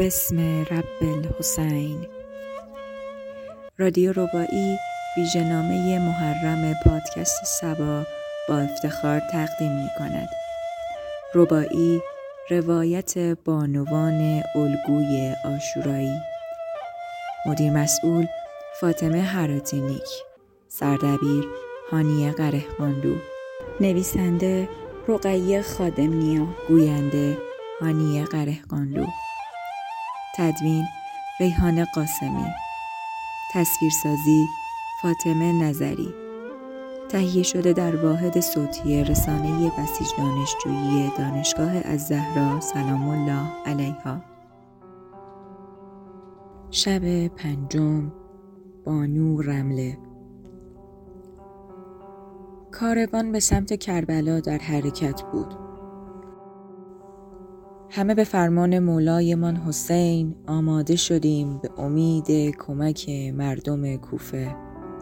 بسم رب الحسین. رادیو رباعی ویژه‌نامه محرم پادکست صبا با افتخار تقدیم می کند. رباعی، روایت بانوان الگوی عاشورایی. مدیر مسئول فاطمه هراتینیک. سردبیر هانیه قرهباندو. نویسنده رقیه خادم‌نیا. گوینده هانیه قرهباندو. تدوین ریحانه قاسمی. تصویرسازی فاطمه نظری. تهیه شده در واحد صوتی رسانه بسیج دانشجویی دانشگاه الزهرا سلام الله علیها. شب پنجم. بانو رمله. کاروان به سمت کربلا در حرکت بود. همه به فرمان مولایمان حسین آماده شدیم به امید کمک مردم کوفه.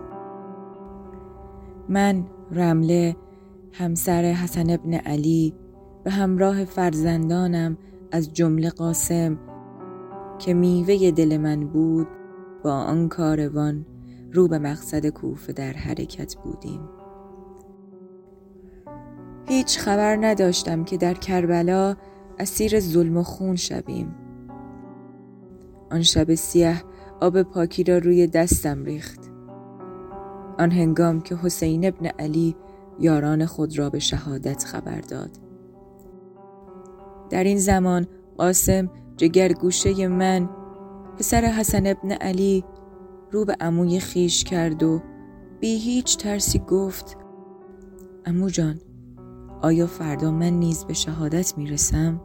من رمله، همسر حسن ابن علی، به همراه فرزندانم از جمله قاسم که میوه دل من بود، با آن کاروان رو به مقصد کوفه در حرکت بودیم. هیچ خبر نداشتم که در کربلا اسیر ظلم و خون شویم. آن شب سیاه آب پاکی را روی دستم ریخت. آن هنگام که حسین ابن علی یاران خود را به شهادت خبر داد. در این زمان قاسم جگرگوشه من، پسر حسن ابن علی، رو به عموی خیش کرد و بی هیچ ترسی گفت: عمو جان، آیا فردا من نیز به شهادت میرسم؟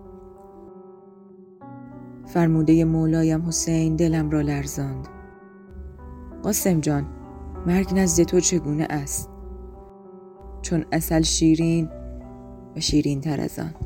فرموده مولایم حسین دلم را لرزاند. قاسم جان، مرگ نزد تو چگونه است؟ چون عسل شیرین و شیرین تر از آن.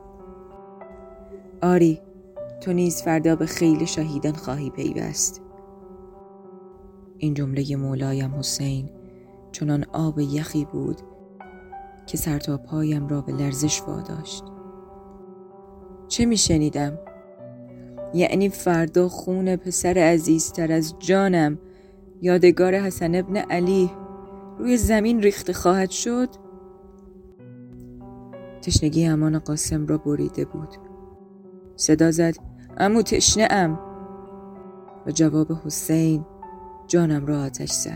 آری، تو نیز فردا به خیل شهیدان خواهی پیوست. این جمله مولایم حسین چنان آب یخی بود که سر تا پایم را به لرزش واداشت. چه می شنیدم؟ یعنی فردا خون پسر عزیزتر از جانم، یادگار حسن ابن علی، روی زمین ریخته خواهد شد؟ تشنگی امان قاسم را بریده بود. صدا زد: عمو تشنه ام. و جواب حسین جانم را آتش زد.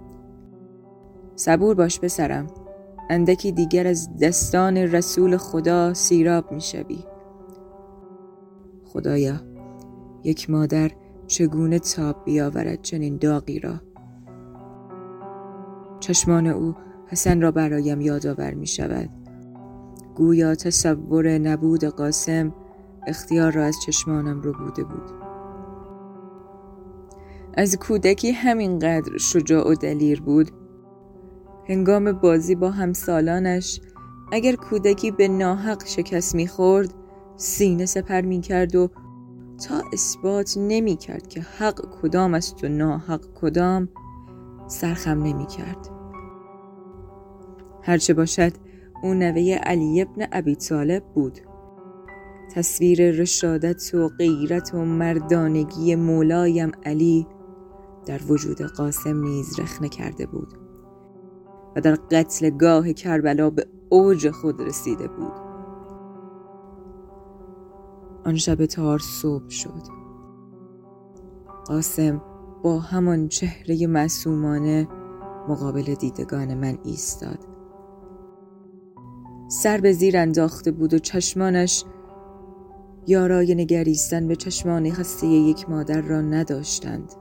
صبور باش پسرم، اندکی دیگر از دستان رسول خدا سیراب می شوی. خدایا، یک مادر چگونه تاب بیاورد چنین داغی را؟ چشمان او حسن را برایم یادآور می شود. گویا تصور نبود قاسم اختیار را از چشمانم رو بوده بود. از کودکی همینقدر شجاع و دلیر بود. هنگام بازی با همسالانش اگر کودکی به ناحق شکست می‌خورد، سینه سپر می‌کرد و تا اثبات نمی‌کرد که حق کدام است و ناحق کدام، سرخم نمی‌کرد. هرچه باشد او نوه علی ابن ابی طالب بود. تصویر رشادت و غیرت و مردانگی مولایم علی در وجود قاسم نیز رخنه کرده بود و در قتلگاه کربلا به اوج خود رسیده بود. آن شب تار صبح شد. قاسم با همان چهره معصومانه مقابل دیدگان من ایستاد. سر به زیر انداخته بود و چشمانش یارای نگریستن به چشمان خسته یک مادر را نداشتند.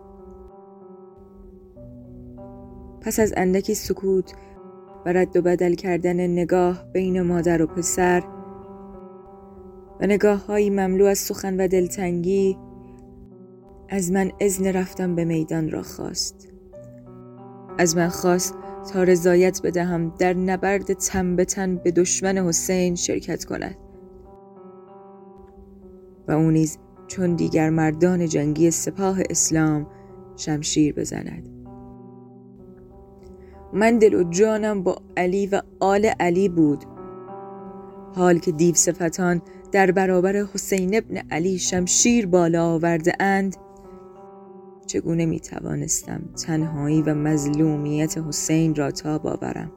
پس از اندکی سکوت و رد و بدل کردن نگاه بین مادر و پسر و نگاه‌هایی مملو از سخن و دلتنگی، از من اذن رفتم به میدان را خواست. از من خواست تا رضایت بدهم در نبرد تن به تن به دشمن حسین شرکت کند و او نیز چون دیگر مردان جنگی سپاه اسلام شمشیر بزند. من دل و جانم با علی و آل علی بود، حال که دیو صفتان در برابر حسین ابن علی شمشیر بالا آورده اند، چگونه می توانستم تنهایی و مظلومیت حسین را تاب آورم؟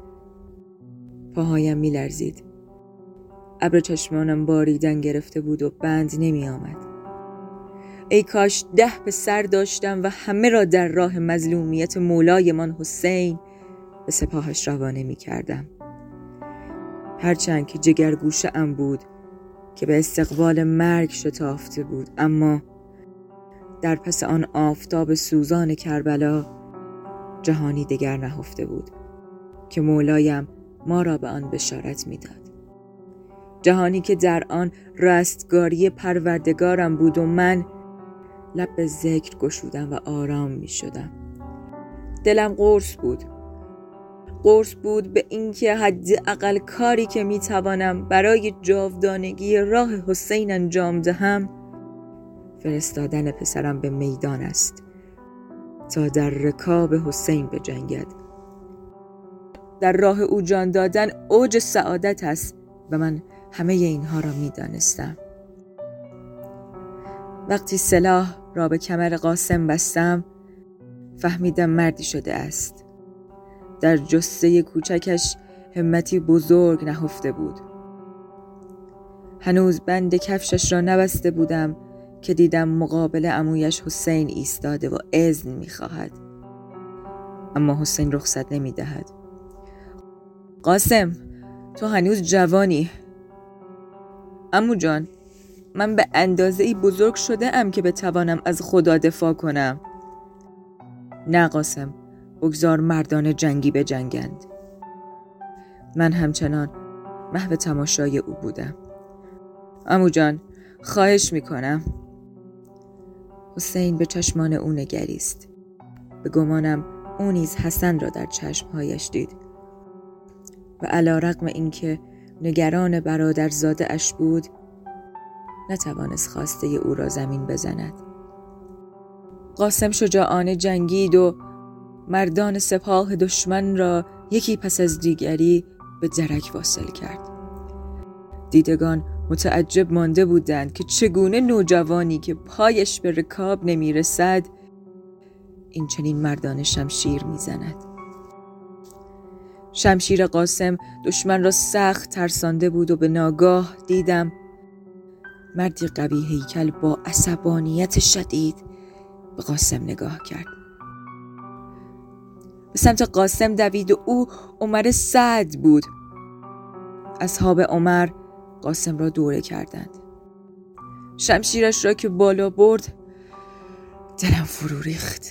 پاهایم می لرزید. ابر چشمانم باریدن گرفته بود و بند نمی آمد. ای کاش 10 پسر داشتم و همه را در راه مظلومیت مولایمان حسین به سپاهش روانه می کردم. هرچند که جگرگوشه ام بود که به استقبال مرگ شتافته بود، اما در پس آن آفتاب سوزان کربلا جهانی دگر نهفته بود که مولایم ما را به آن بشارت می داد. جهانی که در آن رستگاری پروردگارم بود و من لب به ذکر گشودم و آرام می شدم. دلم قرص بود به اینکه حداقل کاری که می توانم برای جاودانگی راه حسین انجام دهم فرستادن پسرم به میدان است تا در رکاب حسین بجنگد. در راه او جان دادن اوج سعادت است و من همه اینها را می دانستم. وقتی سلاح را به کمر قاسم بستم فهمیدم مردی شده است. در جثه کوچکش همتی بزرگ نهفته بود. هنوز بند کفشش را نبسته بودم که دیدم مقابل عمویش حسین ایستاده و اذن می‌خواهد. اما حسین رخصت نمی‌دهد. قاسم، تو هنوز جوانی. عمو جان، من به اندازه‌ای بزرگ شده ام که بتوانم از خدا دفاع کنم. نه قاسم، بگذار مردان جنگی بجنگند. من همچنان محو تماشای او بودم. عمو جان، خواهش میکنم. حسین به چشمان او نگریست. به گمانم او نیز حسن را در چشمهایش دید و علی رغم اینکه نگران برادرزاده اش بود نتوانست خواسته او را زمین بزند. قاسم شجاعانه جنگید و مردان سپاه دشمن را یکی پس از دیگری به درک واصل کرد. دیدگان متعجب مانده بودند که چگونه نوجوانی که پایش به رکاب نمی رسد این چنین مردان شمشیر می زند. شمشیر قاسم دشمن را سخت ترسانده بود و به ناگاه دیدم مردی قوی هیکل با عصبانیت شدید به قاسم نگاه کرد. به سمت قاسم دوید و او عمر سعد بود. اصحاب عمر قاسم را دوره کردند. شمشیرش را که بالا برد دلم فرو ریخت.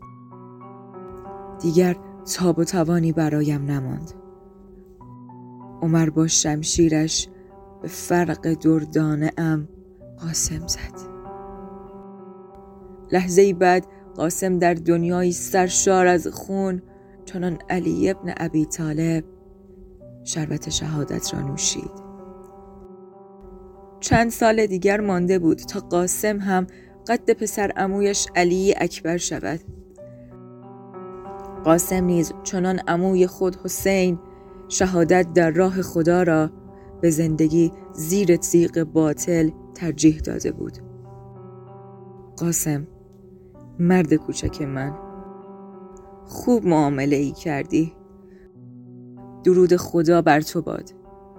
دیگر تاب و توانی برایم نماند. عمر با شمشیرش به فرق دردانه ام قاسم زد. لحظه‌ای بعد قاسم در دنیایی سرشار از خون چنان علی ابن ابی طالب شربت شهادت را نوشید. چند سال دیگر مانده بود تا قاسم هم قد پسر عمویش علی اکبر شود. قاسم نیز چنان عموی خود حسین شهادت در راه خدا را به زندگی زیر تیغ باطل ترجیح داده بود. قاسم، مرد کوچک من، خوب معامله ای کردی. درود خدا بر تو باد.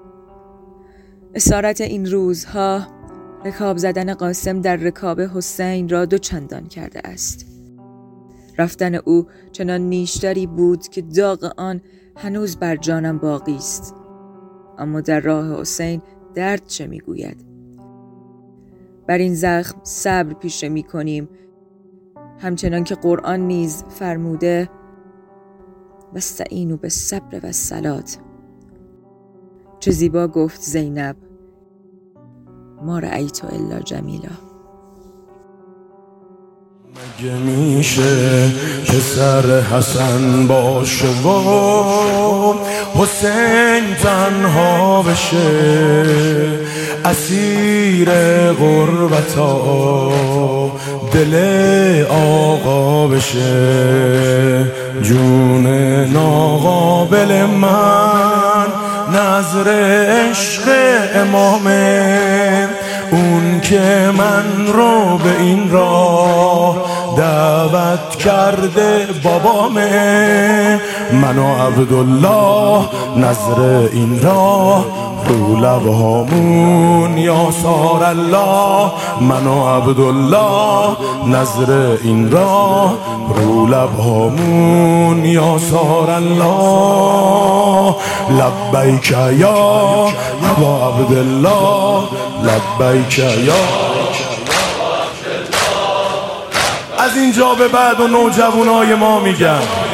اسارت این روزها رکاب زدن قاسم در رکاب حسین را 2 چندان کرده است. رفتن او چنان نیشداری بود که داغ آن هنوز بر جانم باقی است. اما در راه حسین درد چه میگوید؟ بر این زخم صبر پیشه می کنیم، همچنان که قرآن نیز فرموده واستعینوا بالصبر والصلاة. چه زیبا گفت زینب ما رأیت الا جمیلا. مگه میشه که سر حسن باشه و حسین تنها بشه، اسیر غربتا دل آقا بشه، جون ناقابل من نظر عشق امامه که من رو به این راه دعوت کرده بابامه، من و عبدالله نظر این راه رو لبهامون یا سار الله، من و عبدالله نظر این راه رو لبهامون یا سار الله. لبیک یا ابا عبدالله، لبیک یا. از اینجا به بعد و نوجوانای ما میگن